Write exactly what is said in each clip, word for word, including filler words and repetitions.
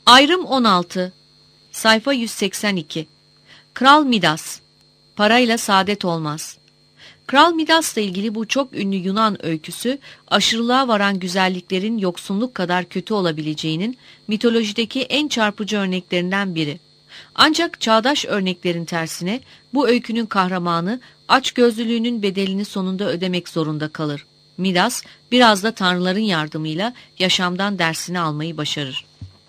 Ayrım on altı. Sayfa yüz seksen iki. Kral Midas. Parayla saadet olmaz. Kral Midas'la ilgili bu çok ünlü Yunan öyküsü, aşırılığa varan güzelliklerin yoksunluk kadar kötü olabileceğinin mitolojideki en çarpıcı örneklerinden biri. Ancak çağdaş örneklerin tersine bu öykünün kahramanı açgözlülüğünün bedelini sonunda ödemek zorunda kalır. Midas biraz da tanrıların yardımıyla yaşamdan dersini almayı başarır.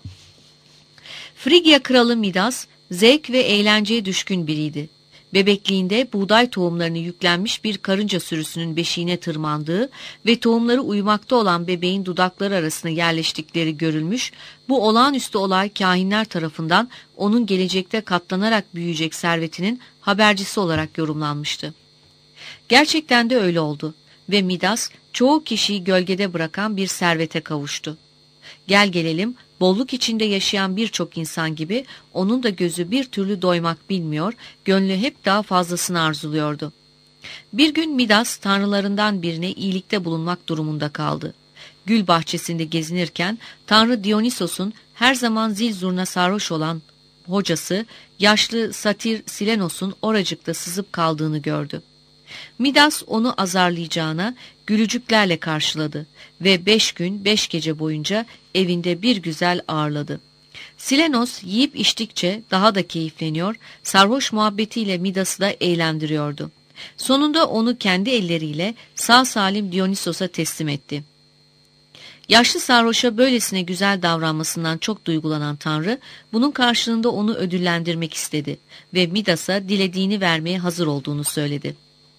Frigya kralı Midas zevk ve eğlenceye düşkün biriydi. Bebekliğinde buğday tohumlarını yüklenmiş bir karınca sürüsünün beşiğine tırmandığı ve tohumları uyumakta olan bebeğin dudakları arasına yerleştikleri görülmüş, bu olağanüstü olay kâhinler tarafından onun gelecekte katlanarak büyüyecek servetinin habercisi olarak yorumlanmıştı. Gerçekten de öyle oldu ve Midas çoğu kişiyi gölgede bırakan bir servete kavuştu. Gel gelelim, bolluk içinde yaşayan birçok insan gibi onun da gözü bir türlü doymak bilmiyor, gönlü hep daha fazlasını arzuluyordu. Bir gün Midas tanrılarından birine iyilikte bulunmak durumunda kaldı. Gül bahçesinde gezinirken tanrı Dionysos'un her zaman zil zurna sarhoş olan hocası yaşlı satir Silenos'un oracıkta sızıp kaldığını gördü. Midas onu azarlayacağına gülücüklerle karşıladı ve beş gün beş gece boyunca evinde bir güzel ağırladı. Silenos yiyip içtikçe daha da keyifleniyor, sarhoş muhabbetiyle Midas'ı da eğlendiriyordu. Sonunda onu kendi elleriyle sağ salim Dionysos'a teslim etti. Yaşlı sarhoşa böylesine güzel davranmasından çok duygulanan Tanrı, bunun karşılığında onu ödüllendirmek istedi ve Midas'a dilediğini vermeye hazır olduğunu söyledi.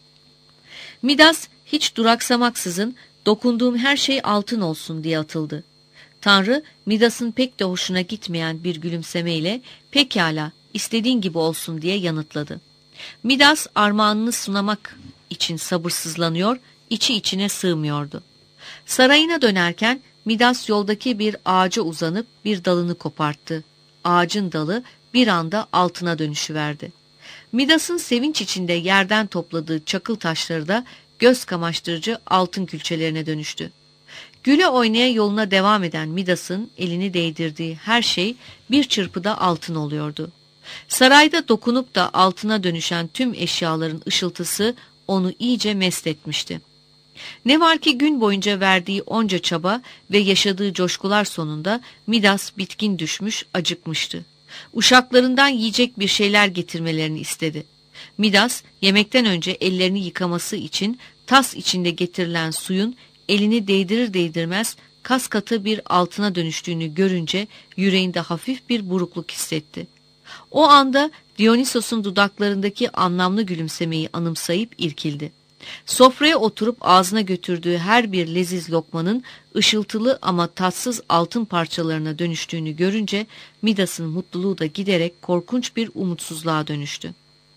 Midas hiç duraksamaksızın dokunduğum her şey altın olsun diye atıldı. Tanrı Midas'ın pek de hoşuna gitmeyen bir gülümsemeyle pekala istediğin gibi olsun diye yanıtladı. Midas armağanını sunamak için sabırsızlanıyor, içi içine sığmıyordu. Sarayına dönerken Midas yoldaki bir ağaca uzanıp bir dalını koparttı. Ağacın dalı bir anda altına dönüşüverdi. Midas'ın sevinç içinde yerden topladığı çakıl taşları da göz kamaştırıcı altın külçelerine dönüştü. Güle oynaya yoluna devam eden Midas'ın elini değdirdiği her şey bir çırpıda altın oluyordu. Sarayda dokunup da altına dönüşen tüm eşyaların ışıltısı onu iyice mest etmişti. Ne var ki gün boyunca verdiği onca çaba ve yaşadığı coşkular sonunda Midas bitkin düşmüş, acıkmıştı. Uşaklarından yiyecek bir şeyler getirmelerini istedi. Midas yemekten önce ellerini yıkaması için tas içinde getirilen suyun elini değdirir değdirmez kas katı bir altına dönüştüğünü görünce yüreğinde hafif bir burukluk hissetti. O anda Dionysos'un dudaklarındaki anlamlı gülümsemeyi anımsayıp irkildi. Sofraya oturup ağzına götürdüğü her bir leziz lokmanın ışıltılı ama tatsız altın parçalarına dönüştüğünü görünce Midas'ın mutluluğu da giderek korkunç bir umutsuzluğa dönüştü.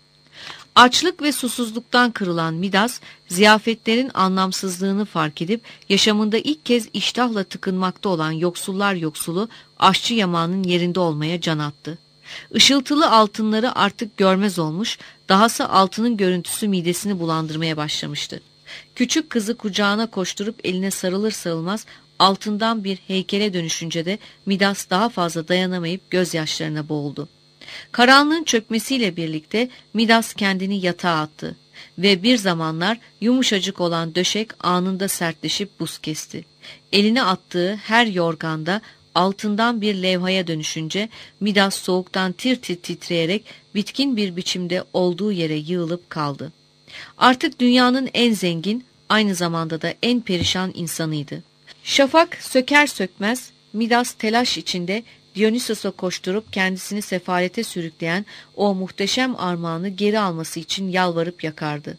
Açlık ve susuzluktan kırılan Midas, ziyafetlerin anlamsızlığını fark edip yaşamında ilk kez iştahla tıkınmakta olan yoksullar yoksulu aşçı yamağının yerinde olmaya can attı. Işıltılı altınları artık görmez olmuş, dahası altının görüntüsü midesini bulandırmaya başlamıştı. Küçük kızı kucağına koşturup eline sarılır sarılmaz altından bir heykele dönüşünce de Midas daha fazla dayanamayıp gözyaşlarına boğuldu. Karanlığın çökmesiyle birlikte Midas kendini yatağa attı ve bir zamanlar yumuşacık olan döşek anında sertleşip buz kesti. Eline attığı her yorganda altından bir levhaya dönüşünce Midas soğuktan tir tir titreyerek bitkin bir biçimde olduğu yere yığılıp kaldı. Artık dünyanın en zengin, aynı zamanda da en perişan insanıydı. Şafak söker sökmez Midas telaş içinde Dionysos'a koşturup kendisini sefalete sürükleyen o muhteşem armağanı geri alması için yalvarıp yakardı.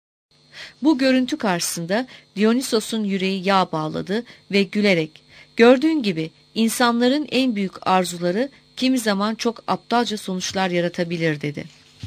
Bu görüntü karşısında Dionysos'un yüreği yağ bağladı ve gülerek, "Gördüğün gibi insanların en büyük arzuları kimi zaman çok aptalca sonuçlar yaratabilir," dedi.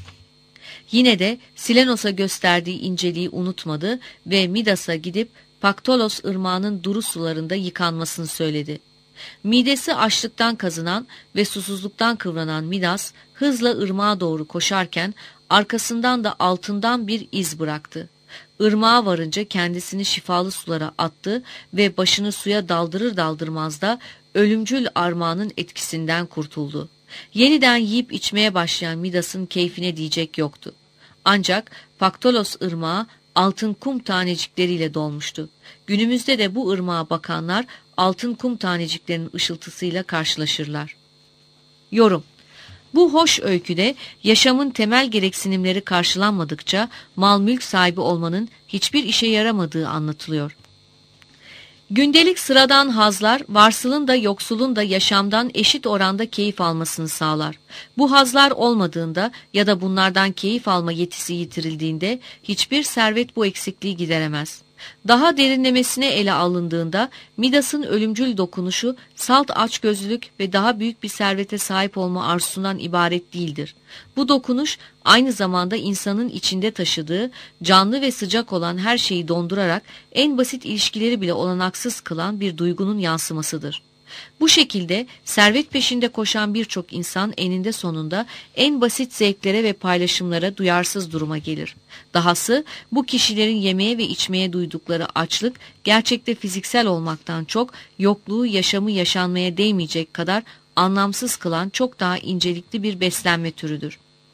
Yine de Silenos'a gösterdiği inceliği unutmadı ve Midas'a gidip Paktolos ırmağının duru sularında yıkanmasını söyledi. Midesi açlıktan kazınan ve susuzluktan kıvranan Midas hızla ırmağa doğru koşarken arkasından da altından bir iz bıraktı. Irmağa varınca kendisini şifalı sulara attı ve başını suya daldırır daldırmaz da ölümcül armağanın etkisinden kurtuldu. Yeniden yiyip içmeye başlayan Midas'ın keyfine diyecek yoktu. Ancak Paktolos ırmağı altın kum tanecikleriyle dolmuştu. Günümüzde de bu ırmağa bakanlar altın kum taneciklerinin ışıltısıyla karşılaşırlar. Yorum: Bu hoş öyküde yaşamın temel gereksinimleri karşılanmadıkça mal mülk sahibi olmanın hiçbir işe yaramadığı anlatılıyor. Gündelik sıradan hazlar, varsılın da yoksulun da yaşamdan eşit oranda keyif almasını sağlar. Bu hazlar olmadığında ya da bunlardan keyif alma yetisi yitirildiğinde hiçbir servet bu eksikliği gideremez. Daha derinlemesine ele alındığında Midas'ın ölümcül dokunuşu salt açgözlülük ve daha büyük bir servete sahip olma arzusundan ibaret değildir. Bu dokunuş aynı zamanda insanın içinde taşıdığı canlı ve sıcak olan her şeyi dondurarak en basit ilişkileri bile olanaksız kılan bir duygunun yansımasıdır. Bu şekilde servet peşinde koşan birçok insan eninde sonunda en basit zevklere ve paylaşımlara duyarsız duruma gelir. Dahası bu kişilerin yemeye ve içmeye duydukları açlık gerçekte fiziksel olmaktan çok yokluğu yaşamı yaşanmaya değmeyecek kadar anlamsız kılan çok daha incelikli bir beslenme türüdür.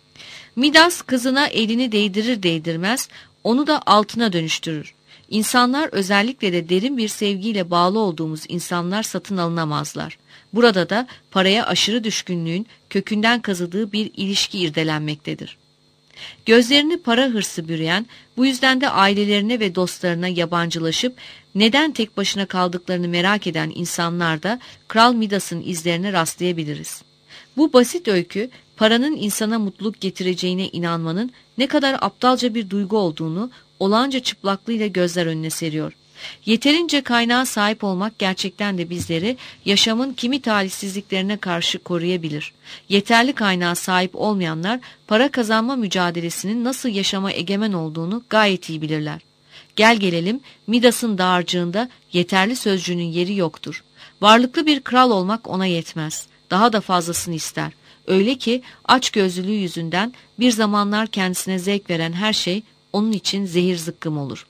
Midas kızına elini değdirir değdirmez onu da altına dönüştürür. İnsanlar, özellikle de derin bir sevgiyle bağlı olduğumuz insanlar satın alınamazlar. Burada da paraya aşırı düşkünlüğün kökünden kazıdığı bir ilişki irdelenmektedir. Gözlerini para hırsı bürüyen, bu yüzden de ailelerine ve dostlarına yabancılaşıp neden tek başına kaldıklarını merak eden insanlar da Kral Midas'ın izlerine rastlayabiliriz. Bu basit öykü, paranın insana mutluluk getireceğine inanmanın ne kadar aptalca bir duygu olduğunu olağanca çıplaklığıyla gözler önüne seriyor. Yeterince kaynağa sahip olmak gerçekten de bizleri yaşamın kimi talihsizliklerine karşı koruyabilir. Yeterli kaynağa sahip olmayanlar para kazanma mücadelesinin nasıl yaşama egemen olduğunu gayet iyi bilirler. Gel gelelim Midas'ın dağarcığında yeterli sözcüğünün yeri yoktur. Varlıklı bir kral olmak ona yetmez. Daha da fazlasını ister. Öyle ki açgözlülüğü yüzünden bir zamanlar kendisine zevk veren her şey onun için zehir zıkkım olur.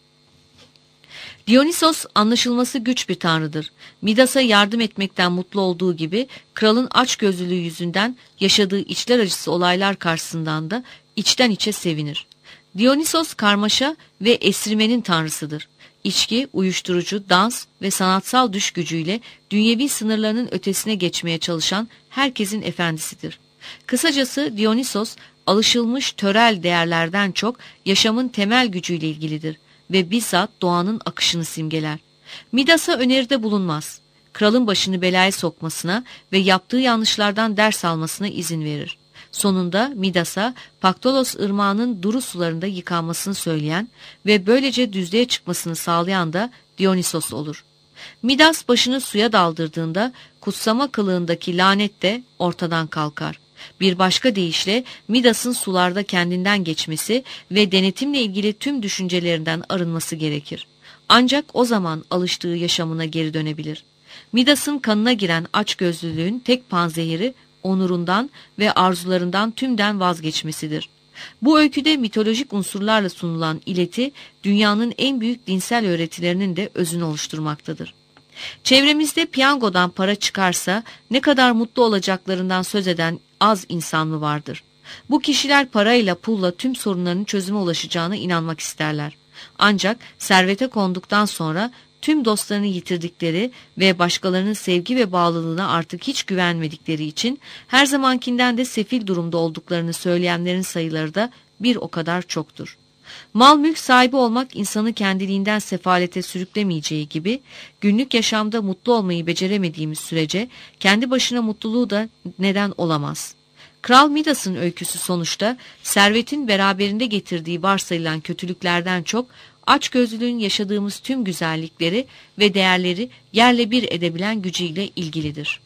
Dionysos anlaşılması güç bir tanrıdır. Midas'a yardım etmekten mutlu olduğu gibi kralın açgözlülüğü yüzünden yaşadığı içler acısı olaylar karşısından da içten içe sevinir. Dionysos karmaşa ve esirmenin tanrısıdır. İçki, uyuşturucu, dans ve sanatsal düş gücüyle dünyevi sınırlarının ötesine geçmeye çalışan herkesin efendisidir. Kısacası Dionysos, alışılmış törel değerlerden çok yaşamın temel gücüyle ilgilidir ve bizzat doğanın akışını simgeler. Midas'a öneride bulunmaz. Kralın başını belaya sokmasına ve yaptığı yanlışlardan ders almasına izin verir. Sonunda Midas'a Paktolos ırmağının duru sularında yıkanmasını söyleyen ve böylece düzlüğe çıkmasını sağlayan da Dionysos olur. Midas başını suya daldırdığında kutsama kılığındaki lanet de ortadan kalkar. Bir başka deyişle Midas'ın sularda kendinden geçmesi ve denetimle ilgili tüm düşüncelerinden arınması gerekir. Ancak o zaman alıştığı yaşamına geri dönebilir. Midas'ın kanına giren açgözlülüğün tek panzehiri onurundan ve arzularından tümden vazgeçmesidir. Bu öyküde mitolojik unsurlarla sunulan ileti dünyanın en büyük dinsel öğretilerinin de özünü oluşturmaktadır. Çevremizde piyangodan para çıkarsa ne kadar mutlu olacaklarından söz eden az insan mı vardır? Bu kişiler parayla pulla tüm sorunların çözüme ulaşacağına inanmak isterler. Ancak servete konduktan sonra tüm dostlarını yitirdikleri ve başkalarının sevgi ve bağlılığına artık hiç güvenmedikleri için her zamankinden de sefil durumda olduklarını söyleyenlerin sayıları da bir o kadar çoktur. Mal mülk sahibi olmak insanı kendiliğinden sefalete sürüklemeyeceği gibi günlük yaşamda mutlu olmayı beceremediğimiz sürece kendi başına mutluluğu da neden olamaz. Kral Midas'ın öyküsü sonuçta servetin beraberinde getirdiği varsayılan kötülüklerden çok açgözlülüğün yaşadığımız tüm güzellikleri ve değerleri yerle bir edebilen gücüyle ilgilidir.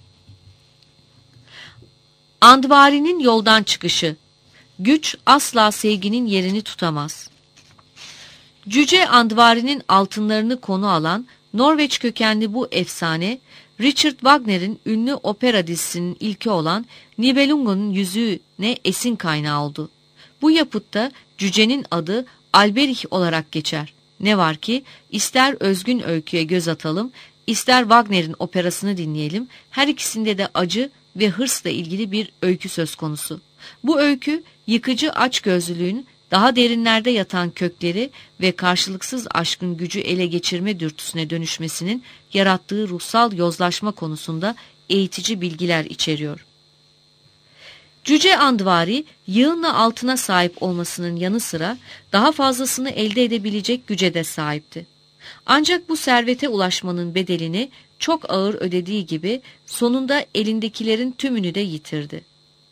Andvari'nin yoldan çıkışı. Güç asla sevginin yerini tutamaz. Cüce Andvari'nin altınlarını konu alan Norveç kökenli bu efsane, Richard Wagner'in ünlü opera dizisinin ilki olan Nibelungen'un yüzüğüne esin kaynağı oldu. Bu yapıtta cücenin adı Alberich olarak geçer. Ne var ki ister özgün öyküye göz atalım, ister Wagner'in operasını dinleyelim, her ikisinde de acı ve hırsla ilgili bir öykü söz konusu. Bu öykü, yıkıcı açgözlülüğün daha derinlerde yatan kökleri ve karşılıksız aşkın gücü ele geçirme dürtüsüne dönüşmesinin yarattığı ruhsal yozlaşma konusunda eğitici bilgiler içeriyor. Cüce Andvari, yığınla altına sahip olmasının yanı sıra daha fazlasını elde edebilecek güce de sahipti. Ancak bu servete ulaşmanın bedelini çok ağır ödediği gibi sonunda elindekilerin tümünü de yitirdi.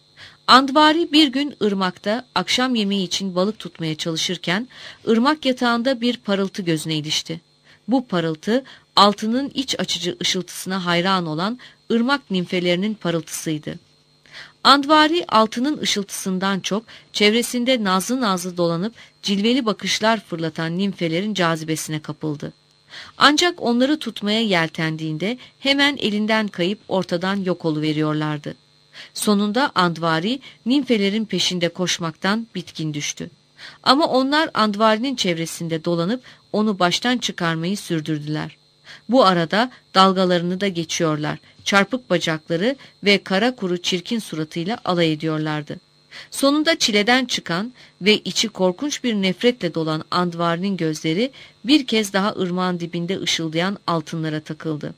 Andvari bir gün ırmakta akşam yemeği için balık tutmaya çalışırken ırmak yatağında bir parıltı gözüne ilişti. Bu parıltı altının iç açıcı ışıltısına hayran olan ırmak nimfelerinin parıltısıydı. Andvari altının ışıltısından çok çevresinde nazlı nazlı dolanıp cilveli bakışlar fırlatan nimfelerin cazibesine kapıldı. Ancak onları tutmaya yeltendiğinde hemen elinden kayıp ortadan yok oluveriyorlardı. Sonunda Andvari nimfelerin peşinde koşmaktan bitkin düştü. Ama onlar Andvari'nin çevresinde dolanıp onu baştan çıkarmayı sürdürdüler. Bu arada dalgalarını da geçiyorlar, çarpık bacakları ve kara kuru çirkin suratıyla alay ediyorlardı. Sonunda çileden çıkan ve içi korkunç bir nefretle dolan Andvari'nin gözleri bir kez daha ırmağın dibinde ışıldayan altınlara takıldı.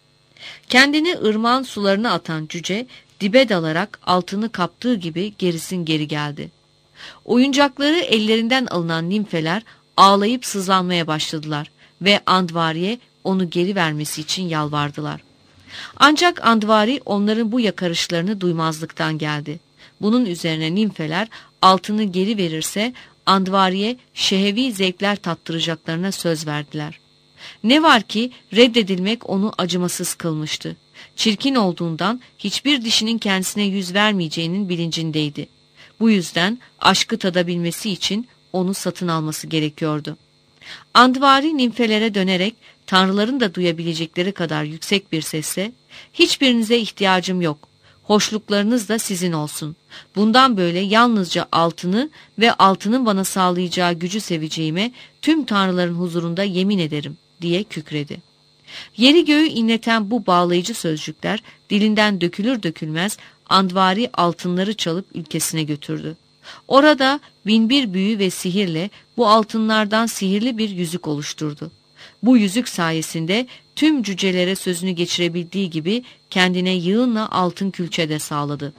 Kendini ırmağın sularına atan cüce dibe dalarak altını kaptığı gibi gerisin geri geldi. Oyuncakları ellerinden alınan nimfeler ağlayıp sızlanmaya başladılar ve Andvari'ye onu geri vermesi için yalvardılar. Ancak Andvari onların bu yakarışlarını duymazlıktan geldi. Bunun üzerine nimfeler altını geri verirse Andvari'ye şehevi zevkler tattıracaklarına söz verdiler. Ne var ki reddedilmek onu acımasız kılmıştı. Çirkin olduğundan hiçbir dişinin kendisine yüz vermeyeceğinin bilincindeydi. Bu yüzden aşkı tadabilmesi için onu satın alması gerekiyordu. Andvari nimfelere dönerek tanrıların da duyabilecekleri kadar yüksek bir sesle "Hiçbirinize ihtiyacım yok. Hoşluklarınız da sizin olsun. Bundan böyle yalnızca altını ve altının bana sağlayacağı gücü seveceğime tüm tanrıların huzurunda yemin ederim," diye kükredi. Yeri göğü inleten bu bağlayıcı sözcükler dilinden dökülür dökülmez Andvari altınları çalıp ülkesine götürdü. Orada binbir büyü ve sihirle bu altınlardan sihirli bir yüzük oluşturdu. Bu yüzük sayesinde tüm cücelere sözünü geçirebildiği gibi kendine yığınla altın külçe de sağladı.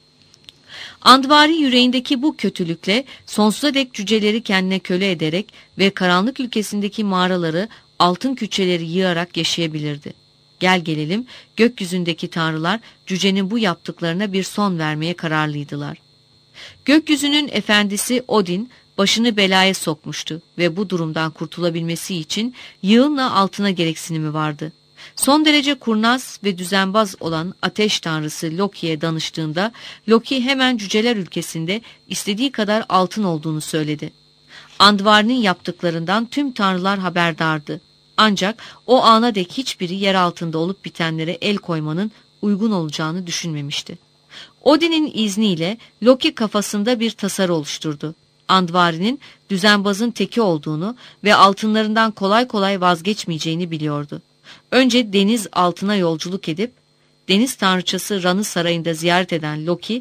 Andvari yüreğindeki bu kötülükle sonsuza dek cüceleri kendine köle ederek ve karanlık ülkesindeki mağaraları altın külçeleri yığarak yaşayabilirdi. Gel gelelim gökyüzündeki tanrılar cücenin bu yaptıklarına bir son vermeye kararlıydılar. Gökyüzünün efendisi Odin başını belaya sokmuştu ve bu durumdan kurtulabilmesi için yığınla altına gereksinimi vardı. Son derece kurnaz ve düzenbaz olan ateş tanrısı Loki'ye danıştığında Loki hemen cüceler ülkesinde istediği kadar altın olduğunu söyledi. Andvari'nin yaptıklarından tüm tanrılar haberdardı. Ancak o ana dek hiçbiri yer altında olup bitenlere el koymanın uygun olacağını düşünmemişti. Odin'in izniyle Loki kafasında bir tasarı oluşturdu. Andvari'nin düzenbazın teki olduğunu ve altınlarından kolay kolay vazgeçmeyeceğini biliyordu. Önce deniz altına yolculuk edip deniz tanrıçası Ran'ı sarayında ziyaret eden Loki,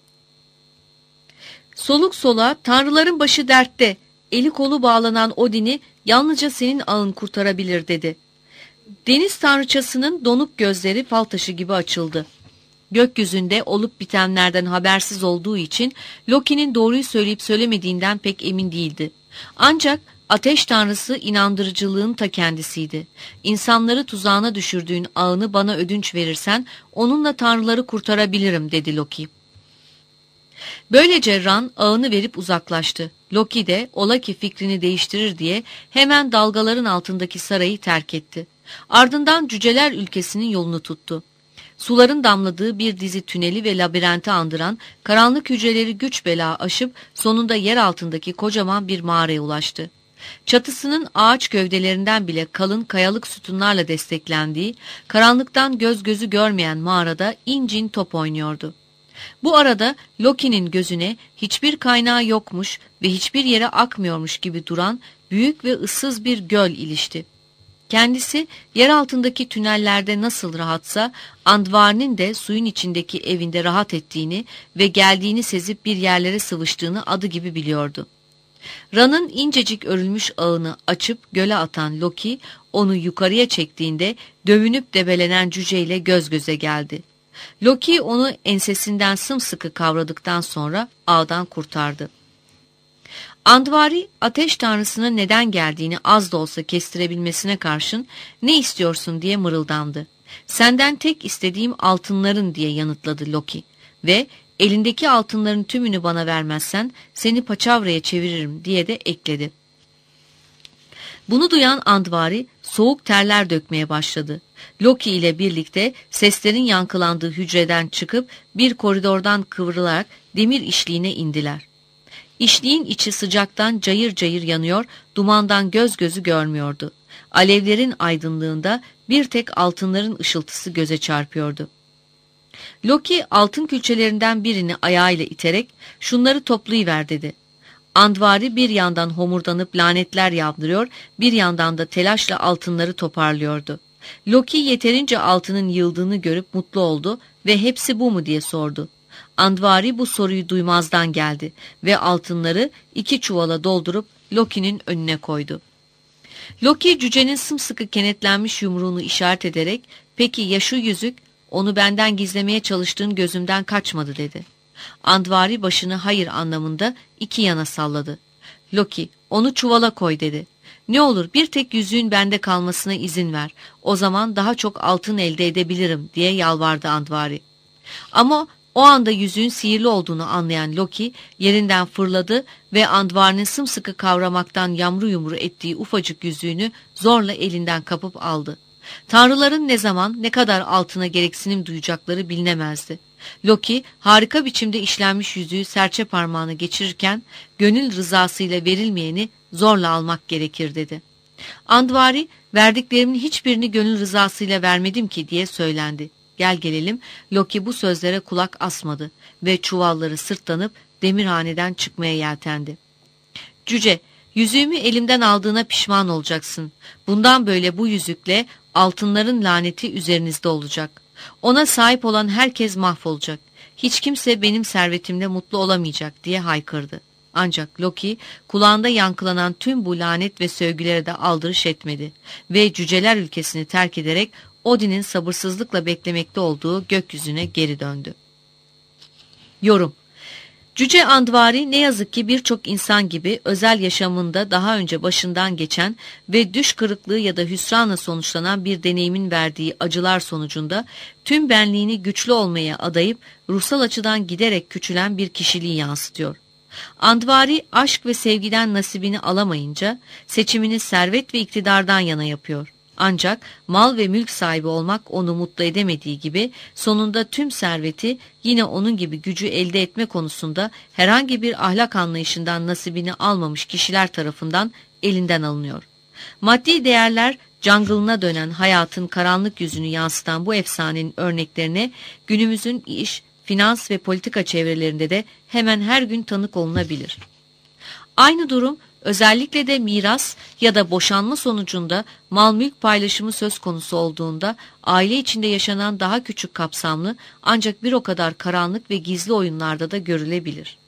soluk soluğa "Tanrıların başı dertte, eli kolu bağlanan Odin'i yalnızca senin ağın kurtarabilir," dedi. Deniz tanrıçasının donuk gözleri fal taşı gibi açıldı. Gökyüzünde olup bitenlerden habersiz olduğu için Loki'nin doğruyu söyleyip söylemediğinden pek emin değildi. Ancak ateş tanrısı inandırıcılığın ta kendisiydi. "İnsanları tuzağına düşürdüğün ağını bana ödünç verirsen onunla tanrıları kurtarabilirim," dedi Loki. Böylece Ran ağını verip uzaklaştı. Loki de ola ki fikrini değiştirir diye hemen dalgaların altındaki sarayı terk etti. Ardından cüceler ülkesinin yolunu tuttu. Suların damladığı bir dizi tüneli ve labirenti andıran karanlık hücreleri güç bela aşıp sonunda yer altındaki kocaman bir mağaraya ulaştı. Çatısının ağaç gövdelerinden bile kalın kayalık sütunlarla desteklendiği, karanlıktan göz gözü görmeyen mağarada incin top oynuyordu. Bu arada Loki'nin gözüne hiçbir kaynağı yokmuş ve hiçbir yere akmıyormuş gibi duran büyük ve ıssız bir göl ilişti. Kendisi yer altındaki tünellerde nasıl rahatsa, Andvari'nin de suyun içindeki evinde rahat ettiğini ve geldiğini sezip bir yerlere sıvıştığını adı gibi biliyordu. Ran'ın incecik örülmüş ağını açıp göle atan Loki, onu yukarıya çektiğinde dövünüp debelenen cüceyle göz göze geldi. Loki onu ensesinden sımsıkı kavradıktan sonra ağdan kurtardı. Andvari, ateş tanrısının neden geldiğini az da olsa kestirebilmesine karşın "Ne istiyorsun?" diye mırıldandı. "Senden tek istediğim altınların," diye yanıtladı Loki ve "Elindeki altınların tümünü bana vermezsen seni paçavraya çeviririm," diye de ekledi. Bunu duyan Andvari soğuk terler dökmeye başladı. Loki ile birlikte seslerin yankılandığı hücreden çıkıp bir koridordan kıvrılarak demir işliğine indiler. İşliğin içi sıcaktan cayır cayır yanıyor, dumandan göz gözü görmüyordu. Alevlerin aydınlığında bir tek altınların ışıltısı göze çarpıyordu. Loki altın külçelerinden birini ayağıyla iterek "Şunları toplayıver," dedi. Andvari bir yandan homurdanıp lanetler yağdırıyor, bir yandan da telaşla altınları toparlıyordu. Loki yeterince altının yıldığını görüp mutlu oldu ve "Hepsi bu mu?" diye sordu. Andvari bu soruyu duymazdan geldi ve altınları iki çuvala doldurup Loki'nin önüne koydu. Loki cücenin sımsıkı kenetlenmiş yumruğunu işaret ederek "Peki ya şu yüzük? Onu benden gizlemeye çalıştığın gözümden kaçmadı," dedi. Andvari başını hayır anlamında iki yana salladı. Loki "Onu çuvala koy," dedi. "Ne olur bir tek yüzüğün bende kalmasına izin ver. O zaman daha çok altın elde edebilirim," diye yalvardı Andvari. Ama o anda yüzüğün sihirli olduğunu anlayan Loki yerinden fırladı ve Andvari'nin sımsıkı kavramaktan yamru yumru ettiği ufacık yüzüğünü zorla elinden kapıp aldı. Tanrıların ne zaman ne kadar altına gereksinim duyacakları bilinemezdi. Loki harika biçimde işlenmiş yüzüğü serçe parmağına geçirirken gönül rızasıyla verilmeyeni zorla almak gerekir dedi. Andvari "Verdiklerimin hiçbirini gönül rızasıyla vermedim ki," diye söylendi. Gel gelelim Loki bu sözlere kulak asmadı ve çuvalları sırtlanıp demirhaneden çıkmaya yeltendi. "Cüce, yüzüğümü elimden aldığına pişman olacaksın. Bundan böyle bu yüzükle altınların laneti üzerinizde olacak. Ona sahip olan herkes mahvolacak. Hiç kimse benim servetimle mutlu olamayacak," diye haykırdı. Ancak Loki kulağında yankılanan tüm bu lanet ve sövgülere de aldırış etmedi ve cüceler ülkesini terk ederek Odin'in sabırsızlıkla beklemekte olduğu gökyüzüne geri döndü. Yorum: Cüce Andvari ne yazık ki birçok insan gibi özel yaşamında daha önce başından geçen ve düş kırıklığı ya da hüsranla sonuçlanan bir deneyimin verdiği acılar sonucunda tüm benliğini güçlü olmaya adayıp ruhsal açıdan giderek küçülen bir kişiliği yansıtıyor. Andvari aşk ve sevgiden nasibini alamayınca seçimini servet ve iktidardan yana yapıyor. Ancak mal ve mülk sahibi olmak onu mutlu edemediği gibi sonunda tüm serveti yine onun gibi gücü elde etme konusunda herhangi bir ahlak anlayışından nasibini almamış kişiler tarafından elinden alınıyor. Maddi değerler jungle'ına dönen hayatın karanlık yüzünü yansıtan bu efsanenin örneklerine günümüzün iş, finans ve politika çevrelerinde de hemen her gün tanık olunabilir. Aynı durum özellikle de miras ya da boşanma sonucunda mal mülk paylaşımı söz konusu olduğunda aile içinde yaşanan daha küçük kapsamlı ancak bir o kadar karanlık ve gizli oyunlarda da görülebilir.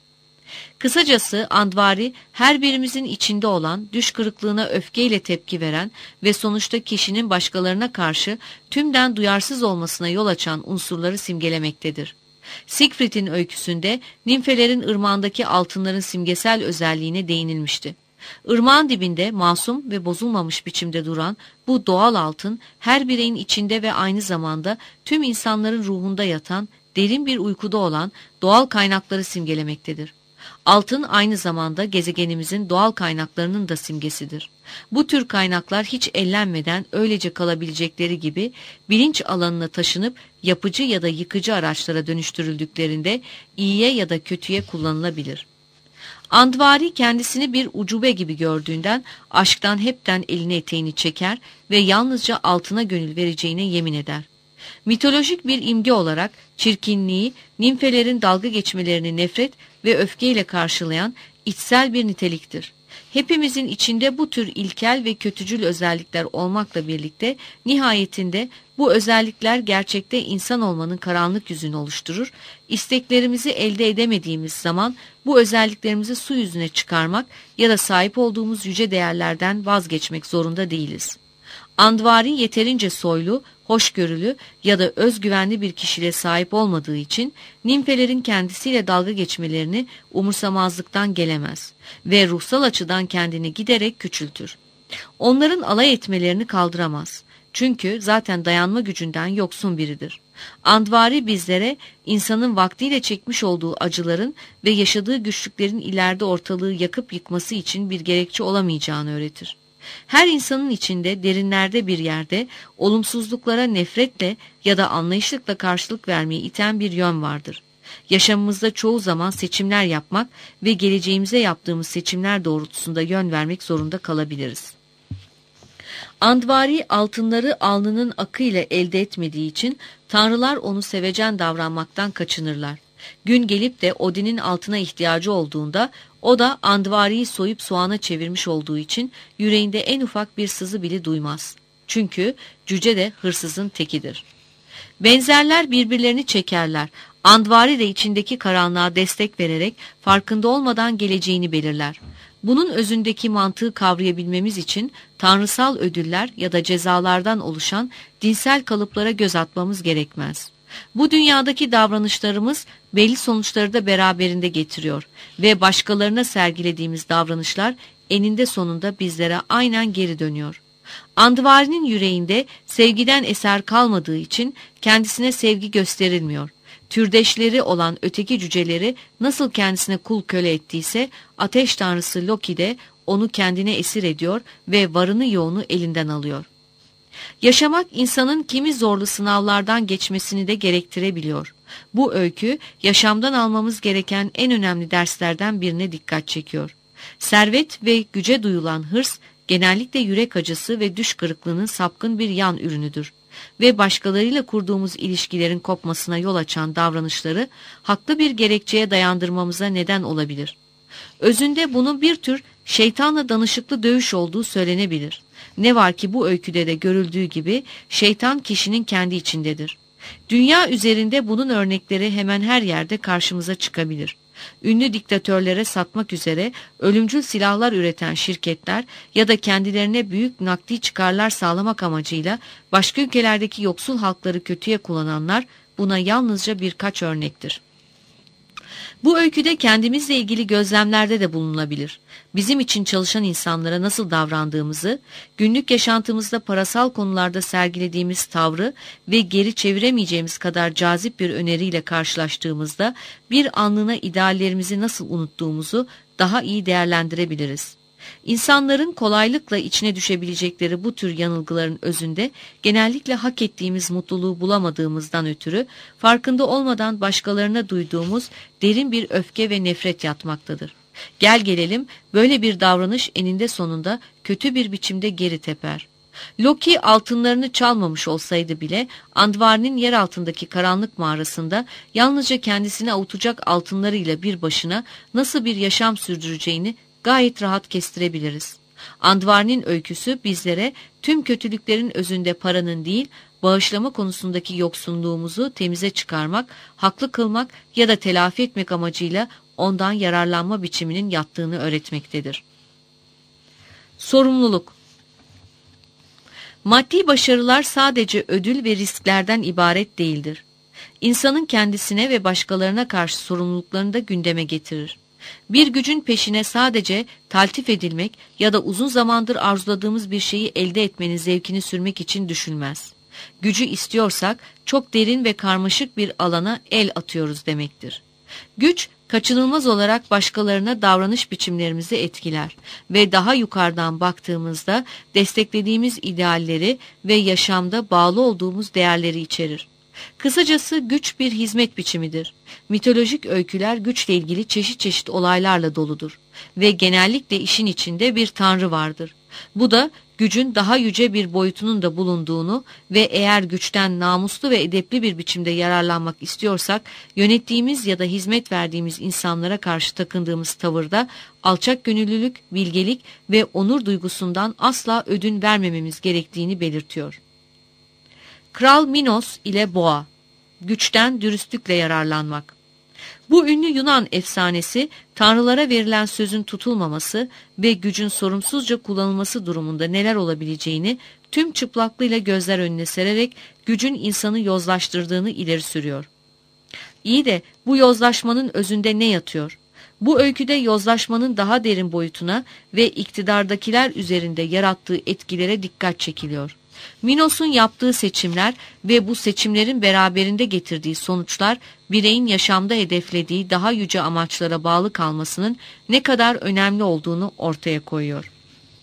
Kısacası Andvari her birimizin içinde olan düş kırıklığına öfkeyle tepki veren ve sonuçta kişinin başkalarına karşı tümden duyarsız olmasına yol açan unsurları simgelemektedir. Siegfried'in öyküsünde nimfelerin ırmağındaki altınların simgesel özelliğine değinilmişti. Irmağın dibinde masum ve bozulmamış biçimde duran bu doğal altın her bireyin içinde ve aynı zamanda tüm insanların ruhunda yatan derin bir uykuda olan doğal kaynakları simgelemektedir. Altın aynı zamanda gezegenimizin doğal kaynaklarının da simgesidir. Bu tür kaynaklar hiç ellenmeden öylece kalabilecekleri gibi bilinç alanına taşınıp yapıcı ya da yıkıcı araçlara dönüştürüldüklerinde iyiye ya da kötüye kullanılabilir. Andvari kendisini bir ucube gibi gördüğünden aşktan hepten elini eteğini çeker ve yalnızca altına gönül vereceğine yemin eder. Mitolojik bir imge olarak çirkinliği, nimfelerin dalga geçmelerini nefret ve öfkeyle karşılayan içsel bir niteliktir. Hepimizin içinde bu tür ilkel ve kötücül özellikler olmakla birlikte nihayetinde bu özellikler gerçekte insan olmanın karanlık yüzünü oluşturur. İsteklerimizi elde edemediğimiz zaman bu özelliklerimizi su yüzüne çıkarmak ya da sahip olduğumuz yüce değerlerden vazgeçmek zorunda değiliz. Andvari yeterince soylu, hoşgörülü ya da özgüvenli bir kişiliğe sahip olmadığı için nimfelerin kendisiyle dalga geçmelerini umursamazlıktan gelemez ve ruhsal açıdan kendini giderek küçültür. Onların alay etmelerini kaldıramaz. Çünkü zaten dayanma gücünden yoksun biridir. Andvari bizlere insanın vaktiyle çekmiş olduğu acıların ve yaşadığı güçlüklerin ileride ortalığı yakıp yıkması için bir gerekçe olamayacağını öğretir. Her insanın içinde derinlerde bir yerde olumsuzluklara nefretle ya da anlayışlıkla karşılık vermeye iten bir yön vardır. Yaşamımızda çoğu zaman seçimler yapmak ve geleceğimize yaptığımız seçimler doğrultusunda yön vermek zorunda kalabiliriz. Andvari altınları alnının akıyla elde etmediği için tanrılar onu sevecen davranmaktan kaçınırlar. Gün gelip de Odin'in altına ihtiyacı olduğunda o da Andvari'yi soyup soğana çevirmiş olduğu için yüreğinde en ufak bir sızı bile duymaz. Çünkü cüce de hırsızın tekidir. Benzerler birbirlerini çekerler. Andvari de içindeki karanlığa destek vererek farkında olmadan geleceğini belirler. Bunun özündeki mantığı kavrayabilmemiz için tanrısal ödüller ya da cezalardan oluşan dinsel kalıplara göz atmamız gerekmez. Bu dünyadaki davranışlarımız belli sonuçları da beraberinde getiriyor ve başkalarına sergilediğimiz davranışlar eninde sonunda bizlere aynen geri dönüyor. Andvari'nin yüreğinde sevgiden eser kalmadığı için kendisine sevgi gösterilmiyor. Türdeşleri olan öteki cüceleri nasıl kendisine kul köle ettiyse ateş tanrısı Loki de onu kendine esir ediyor ve varını yoğunu elinden alıyor. Yaşamak insanın kimi zorlu sınavlardan geçmesini de gerektirebiliyor. Bu öykü yaşamdan almamız gereken en önemli derslerden birine dikkat çekiyor. Servet ve güce duyulan hırs genellikle yürek acısı ve düş kırıklığının sapkın bir yan ürünüdür ve başkalarıyla kurduğumuz ilişkilerin kopmasına yol açan davranışları haklı bir gerekçeye dayandırmamıza neden olabilir. Özünde bunun bir tür şeytanla danışıklı dövüş olduğu söylenebilir. Ne var ki bu öyküde de görüldüğü gibi şeytan kişinin kendi içindedir. Dünya üzerinde bunun örnekleri hemen her yerde karşımıza çıkabilir. Ünlü diktatörlere satmak üzere ölümcül silahlar üreten şirketler ya da kendilerine büyük nakdi çıkarlar sağlamak amacıyla başka ülkelerdeki yoksul halkları kötüye kullananlar buna yalnızca birkaç örnektir. Bu öyküde kendimizle ilgili gözlemlerde de bulunabilir. Bizim için çalışan insanlara nasıl davrandığımızı, günlük yaşantımızda parasal konularda sergilediğimiz tavrı ve geri çeviremeyeceğimiz kadar cazip bir öneriyle karşılaştığımızda bir anlığına ideallerimizi nasıl unuttuğumuzu daha iyi değerlendirebiliriz. İnsanların kolaylıkla içine düşebilecekleri bu tür yanılgıların özünde genellikle hak ettiğimiz mutluluğu bulamadığımızdan ötürü farkında olmadan başkalarına duyduğumuz derin bir öfke ve nefret yatmaktadır. Gel gelelim böyle bir davranış eninde sonunda kötü bir biçimde geri teper. Loki altınlarını çalmamış olsaydı bile Andvari'nin yer altındaki karanlık mağarasında yalnızca kendisini avutacak altınlarıyla bir başına nasıl bir yaşam sürdüreceğini gayet rahat kestirebiliriz. Andvari'nin öyküsü bizlere tüm kötülüklerin özünde paranın değil, bağışlama konusundaki yoksunluğumuzu temize çıkarmak, haklı kılmak ya da telafi etmek amacıyla ondan yararlanma biçiminin yattığını öğretmektedir. Sorumluluk. Maddi başarılar sadece ödül ve risklerden ibaret değildir. İnsanın kendisine ve başkalarına karşı sorumluluklarını da gündeme getirir. Bir gücün peşine sadece taltif edilmek ya da uzun zamandır arzuladığımız bir şeyi elde etmenin zevkini sürmek için düşünmez. Gücü istiyorsak çok derin ve karmaşık bir alana el atıyoruz demektir. Güç kaçınılmaz olarak başkalarına davranış biçimlerimizi etkiler ve daha yukarıdan baktığımızda desteklediğimiz idealleri ve yaşamda bağlı olduğumuz değerleri içerir. Kısacası güç bir hizmet biçimidir. Mitolojik öyküler güçle ilgili çeşit çeşit olaylarla doludur ve genellikle işin içinde bir tanrı vardır. Bu da gücün daha yüce bir boyutunun da bulunduğunu ve eğer güçten namuslu ve edepli bir biçimde yararlanmak istiyorsak, yönettiğimiz ya da hizmet verdiğimiz insanlara karşı takındığımız tavırda alçak gönüllülük, bilgelik ve onur duygusundan asla ödün vermememiz gerektiğini belirtiyor. Kral Minos ile Boğa, güçten dürüstlükle yararlanmak. Bu ünlü Yunan efsanesi, tanrılara verilen sözün tutulmaması ve gücün sorumsuzca kullanılması durumunda neler olabileceğini tüm çıplaklığıyla gözler önüne sererek gücün insanı yozlaştırdığını ileri sürüyor. İyi de bu yozlaşmanın özünde ne yatıyor? Bu öyküde yozlaşmanın daha derin boyutuna ve iktidardakiler üzerinde yarattığı etkilere dikkat çekiliyor. Minos'un yaptığı seçimler ve bu seçimlerin beraberinde getirdiği sonuçlar, bireyin yaşamda hedeflediği daha yüce amaçlara bağlı kalmasının ne kadar önemli olduğunu ortaya koyuyor.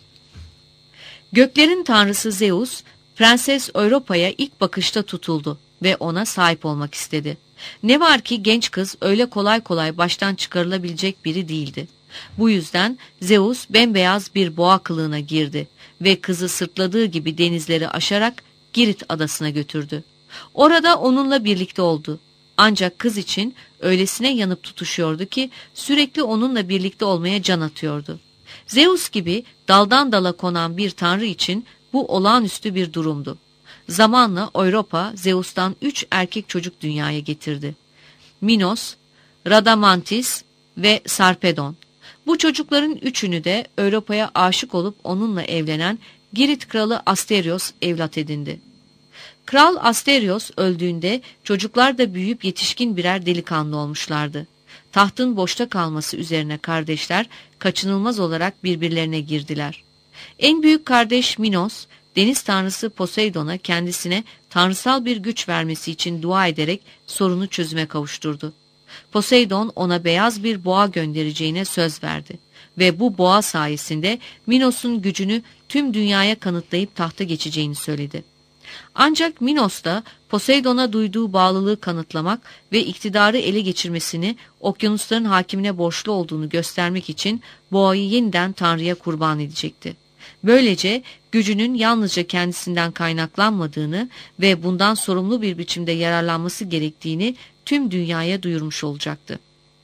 Göklerin tanrısı Zeus, Prenses Europa'ya ilk bakışta tutuldu ve ona sahip olmak istedi. Ne var ki genç kız öyle kolay kolay baştan çıkarılabilecek biri değildi. Bu yüzden Zeus bembeyaz bir boğa kılığına girdi ve kızı sırtladığı gibi denizleri aşarak Girit adasına götürdü. Orada onunla birlikte oldu. Ancak kız için öylesine yanıp tutuşuyordu ki sürekli onunla birlikte olmaya can atıyordu. Zeus gibi daldan dala konan bir tanrı için bu olağanüstü bir durumdu. Zamanla Europa Zeus'tan üç erkek çocuk dünyaya getirdi. Minos, Radamantis ve Sarpedon. Bu çocukların üçünü de Europa'ya aşık olup onunla evlenen Girit kralı Asterios evlat edindi. Kral Asterios öldüğünde çocuklar da büyüyüp yetişkin birer delikanlı olmuşlardı. Tahtın boşta kalması üzerine kardeşler kaçınılmaz olarak birbirlerine girdiler. En büyük kardeş Minos, deniz tanrısı Poseidon'a kendisine tanrısal bir güç vermesi için dua ederek sorunu çözüme kavuşturdu. Poseidon ona beyaz bir boğa göndereceğine söz verdi ve bu boğa sayesinde Minos'un gücünü tüm dünyaya kanıtlayıp tahta geçeceğini söyledi. Ancak Minos da Poseidon'a duyduğu bağlılığı kanıtlamak ve iktidarı ele geçirmesini okyanusların hakimine borçlu olduğunu göstermek için boğayı yeniden Tanrı'ya kurban edecekti. Böylece gücünün yalnızca kendisinden kaynaklanmadığını ve bundan sorumlu bir biçimde yararlanması gerektiğini tüm dünyaya duyurmuş olacaktı.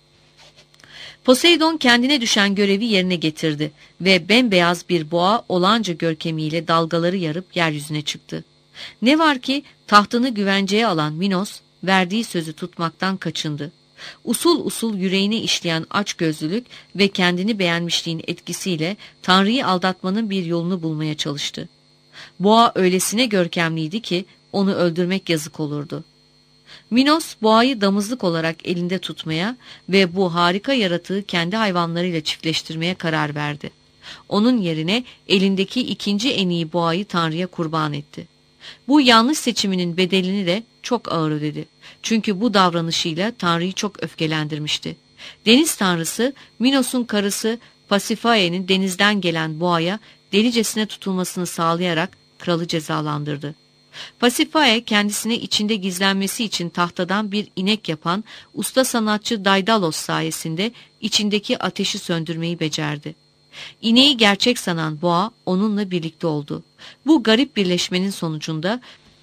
Poseidon kendine düşen görevi yerine getirdi ve bembeyaz bir boğa olağanca görkemiyle dalgaları yarıp yeryüzüne çıktı. Ne var ki tahtını güvenceye alan Minos verdiği sözü tutmaktan kaçındı. Usul usul yüreğine işleyen açgözlülük ve kendini beğenmişliğin etkisiyle Tanrı'yı aldatmanın bir yolunu bulmaya çalıştı. Boğa öylesine görkemliydi ki onu öldürmek yazık olurdu. Minos boğayı damızlık olarak elinde tutmaya ve bu harika yaratığı kendi hayvanlarıyla çiftleştirmeye karar verdi. Onun yerine elindeki ikinci en iyi boğayı Tanrı'ya kurban etti. Bu yanlış seçiminin bedelini de çok ağır ödedi. Çünkü bu davranışıyla Tanrı'yı çok öfkelendirmişti. Deniz tanrısı Minos'un karısı Pasiphae'nin denizden gelen boğaya delicesine tutulmasını sağlayarak kralı cezalandırdı. Pasiphae kendisine içinde gizlenmesi için tahtadan bir inek yapan usta sanatçı Daidalos sayesinde içindeki ateşi söndürmeyi becerdi. İneği gerçek sanan boğa onunla birlikte oldu. Bu garip birleşmenin sonucunda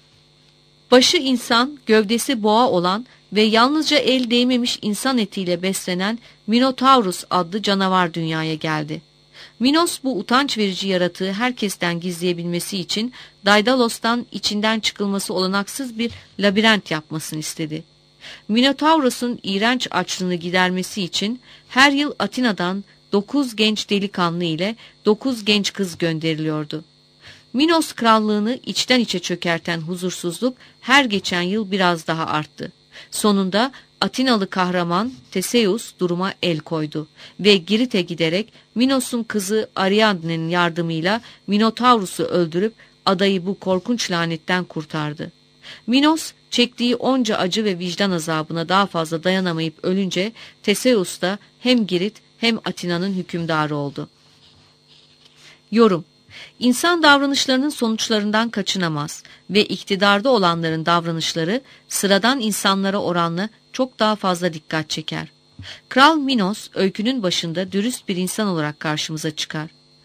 başı insan, gövdesi boğa olan ve yalnızca el değmemiş insan etiyle beslenen Minotaurus adlı canavar dünyaya geldi. Minos bu utanç verici yaratığı herkesten gizleyebilmesi için Daidalos'tan içinden çıkılması olanaksız bir labirent yapmasını istedi. Minotaurus'un iğrenç açlığını gidermesi için her yıl Atina'dan dokuz genç delikanlı ile dokuz genç kız gönderiliyordu. Minos krallığını içten içe çökerten huzursuzluk her geçen yıl biraz daha arttı. Sonunda Atinalı kahraman Theseus duruma el koydu ve Girit'e giderek Minos'un kızı Ariadne'nin yardımıyla Minotaurus'u öldürüp adayı bu korkunç lanetten kurtardı. Minos çektiği onca acı ve vicdan azabına daha fazla dayanamayıp ölünce Theseus da hem Girit hem Atina'nın hükümdarı oldu. Yorum: İnsan davranışlarının sonuçlarından kaçınamaz ve iktidarda olanların davranışları sıradan insanlara oranla çok daha fazla dikkat çeker. Kral Minos öykünün başında dürüst bir insan olarak karşımıza çıkar.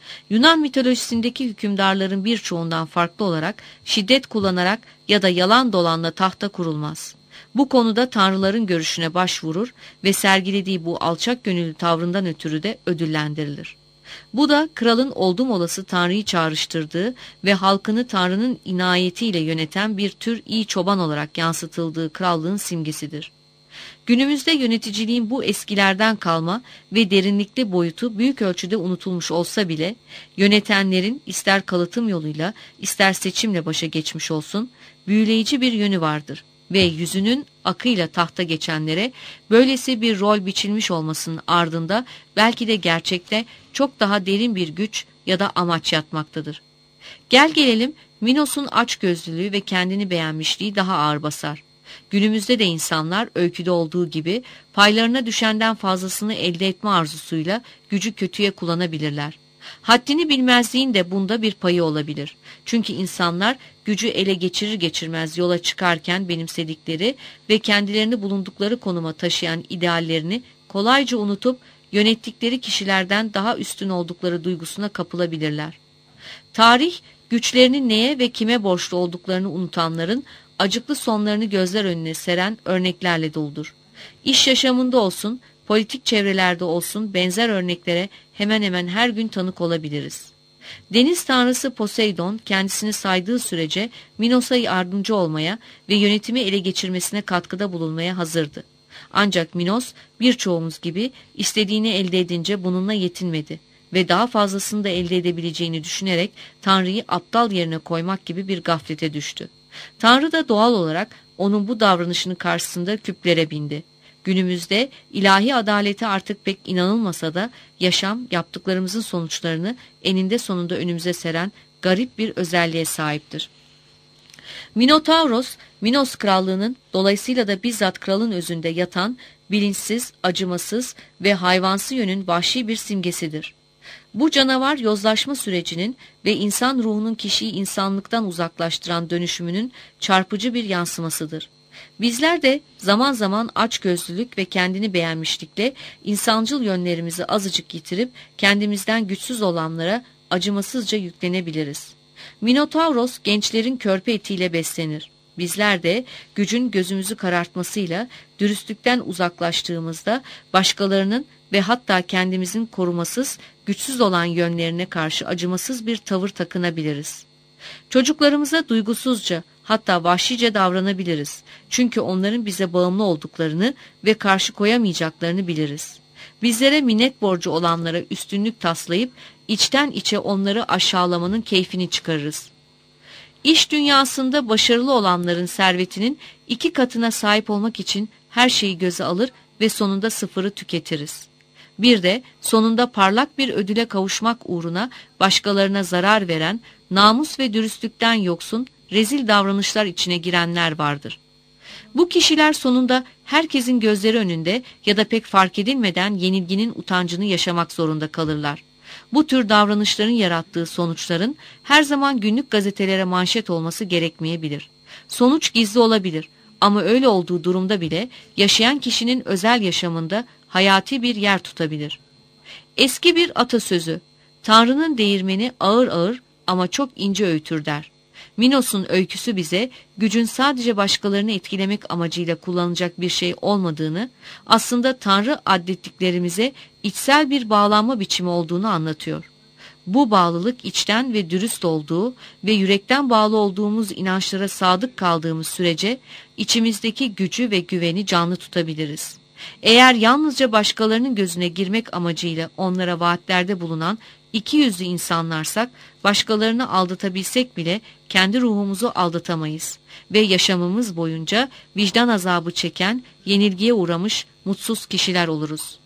Yunan mitolojisindeki hükümdarların birçoğundan farklı olarak şiddet kullanarak ya da yalan dolanla tahta kurulmaz. Bu konuda tanrıların görüşüne başvurur ve sergilediği bu alçak gönüllü tavrından ötürü de ödüllendirilir. Bu da kralın oldum olası Tanrı'yı çağrıştırdığı ve halkını Tanrı'nın inayetiyle yöneten bir tür iyi çoban olarak yansıtıldığı krallığın simgesidir. Günümüzde yöneticiliğin bu eskilerden kalma ve derinlikli boyutu büyük ölçüde unutulmuş olsa bile, yönetenlerin ister kalıtım yoluyla ister seçimle başa geçmiş olsun, büyüleyici bir yönü vardır ve yüzünün akıyla tahta geçenlere böylesi bir rol biçilmiş olmasının ardında belki de gerçekte çok daha derin bir güç ya da amaç yatmaktadır. Gel gelelim Minos'un açgözlülüğü ve kendini beğenmişliği daha ağır basar. Günümüzde de insanlar öyküde olduğu gibi paylarına düşenden fazlasını elde etme arzusuyla gücü kötüye kullanabilirler. Haddini bilmezliğin de bunda bir payı olabilir. Çünkü insanlar gücü ele geçirir geçirmez yola çıkarken benimsedikleri ve kendilerini bulundukları konuma taşıyan ideallerini kolayca unutup yönettikleri kişilerden daha üstün oldukları duygusuna kapılabilirler. Tarih, güçlerinin neye ve kime borçlu olduklarını unutanların acıklı sonlarını gözler önüne seren örneklerle doludur. İş yaşamında olsun, politik çevrelerde olsun benzer örneklere hemen hemen her gün tanık olabiliriz. Deniz tanrısı Poseidon kendisini saydığı sürece Minos'a yardımcı olmaya ve yönetimi ele geçirmesine katkıda bulunmaya hazırdı. Ancak Minos birçoğumuz gibi istediğini elde edince bununla yetinmedi ve daha fazlasını da elde edebileceğini düşünerek Tanrı'yı aptal yerine koymak gibi bir gaflete düştü. Tanrı da doğal olarak onun bu davranışının karşısında küplere bindi. Günümüzde ilahi adalete artık pek inanılmasa da yaşam yaptıklarımızın sonuçlarını eninde sonunda önümüze seren garip bir özelliğe sahiptir. Minotauros, Minos krallığının dolayısıyla da bizzat kralın özünde yatan bilinçsiz, acımasız ve hayvansı yönün vahşi bir simgesidir. Bu canavar yozlaşma sürecinin ve insan ruhunun kişiyi insanlıktan uzaklaştıran dönüşümünün çarpıcı bir yansımasıdır. Bizler de zaman zaman açgözlülük ve kendini beğenmişlikle insancıl yönlerimizi azıcık yitirip kendimizden güçsüz olanlara acımasızca yüklenebiliriz. Minotauros gençlerin körpe etiyle beslenir. Bizler de gücün gözümüzü karartmasıyla dürüstlükten uzaklaştığımızda başkalarının ve hatta kendimizin korumasız, güçsüz olan yönlerine karşı acımasız bir tavır takınabiliriz. Çocuklarımıza duygusuzca, hatta vahşice davranabiliriz. Çünkü onların bize bağımlı olduklarını ve karşı koyamayacaklarını biliriz. Bizlere minnet borcu olanlara üstünlük taslayıp içten içe onları aşağılamanın keyfini çıkarırız. İş dünyasında başarılı olanların servetinin iki katına sahip olmak için her şeyi göze alır ve sonunda sıfırı tüketiriz. Bir de sonunda parlak bir ödüle kavuşmak uğruna başkalarına zarar veren, namus ve dürüstlükten yoksun, rezil davranışlar içine girenler vardır. Bu kişiler sonunda herkesin gözleri önünde ya da pek fark edilmeden yenilginin utancını yaşamak zorunda kalırlar. Bu tür davranışların yarattığı sonuçların her zaman günlük gazetelere manşet olması gerekmeyebilir. Sonuç gizli olabilir ama öyle olduğu durumda bile yaşayan kişinin özel yaşamında hayati bir yer tutabilir. Eski bir atasözü, Tanrı'nın değirmeni ağır ağır ama çok ince öğütür der. Minos'un öyküsü bize gücün sadece başkalarını etkilemek amacıyla kullanılacak bir şey olmadığını, aslında Tanrı addettiklerimize içsel bir bağlanma biçimi olduğunu anlatıyor. Bu bağlılık içten ve dürüst olduğu ve yürekten bağlı olduğumuz inançlara sadık kaldığımız sürece içimizdeki gücü ve güveni canlı tutabiliriz. Eğer yalnızca başkalarının gözüne girmek amacıyla onlara vaatlerde bulunan iki yüzlü insanlarsak, başkalarını aldatabilsek bile kendi ruhumuzu aldatamayız ve yaşamımız boyunca vicdan azabı çeken, yenilgiye uğramış mutsuz kişiler oluruz.